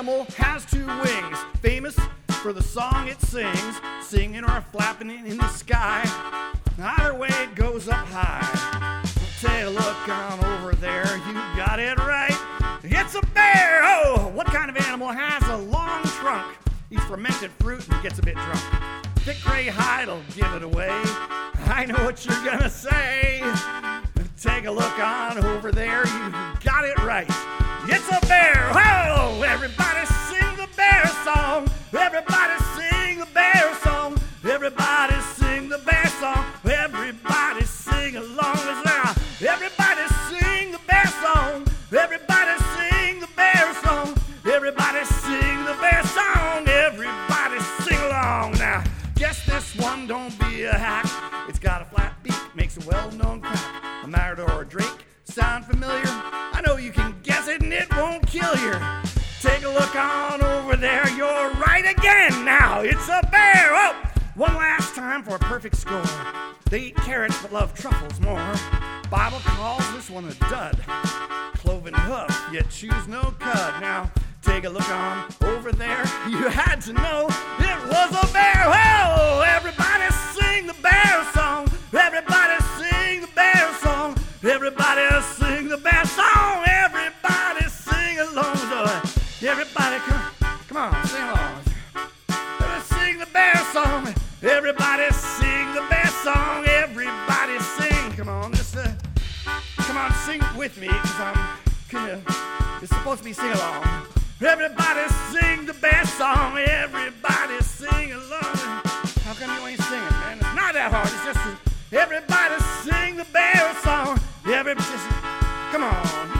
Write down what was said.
animal has two wings, famous for the song it sings, singing or flapping in the sky. Either way, it goes up high. Take a look on over there, you got it right. It's a bear! Oh, what kind of animal has a long trunk? Eats fermented fruit and gets a bit drunk. Thick gray hide'll give it away. I know what you're gonna say. Take a look on over there, you got it right. It's a bear! Oh, everybody sing the bear song. Everybody sing the bear song. Everybody sing the bear song. Everybody sing along as there. Everybody sing the bear song. Everybody sing the bear song. Everybody sing the bear song. Everybody sing along. Now, guess this one don't be a hack. It's got a flat beak, makes a well-known crack. A Matador or a Drake, sound familiar? I know you can guess it and it won't kill you. Take a look on over there, you're right again now. It's a bear! Oh! One last time for a perfect score. They eat carrots but love truffles more. Bible calls this one a dud. Cloven hoof, yet choose no cud. Now, take a look on over there. You had to know it was a bear. Oh, everybody sing the bear song. Everybody sing the bear song. Everybody sing the bear song. Everybody sing along. Everybody come on, sing along. Sing the bear song. Everybody sing the bear song. Everybody sing. Come on, come on, sing with me, because it's supposed to be sing along. Everybody sing the bear song. Everybody sing along. How come you ain't singing, man? It's not that hard. It's just everybody sing the bear song. Everybody, come on.